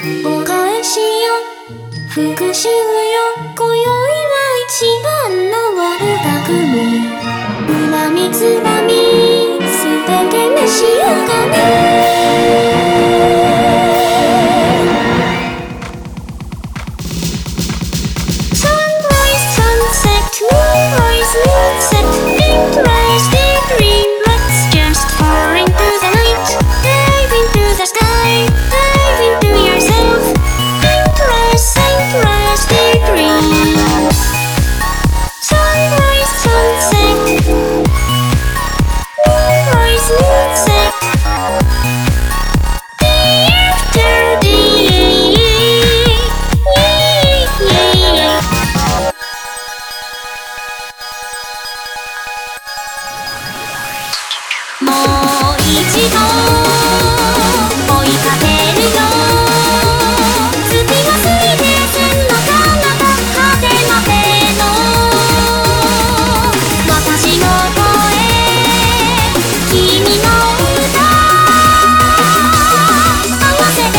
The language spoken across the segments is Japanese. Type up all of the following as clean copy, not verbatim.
お返しよ復讐よ今宵は一番の悪巧み恨みつらみ全て召し上がれもう一度追いかけるよ月が過ぎて線の彼方果てまでの私の声君の歌合わせて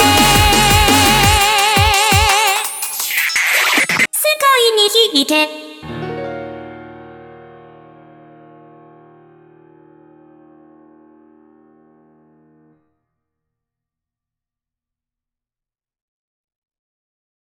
世界に響け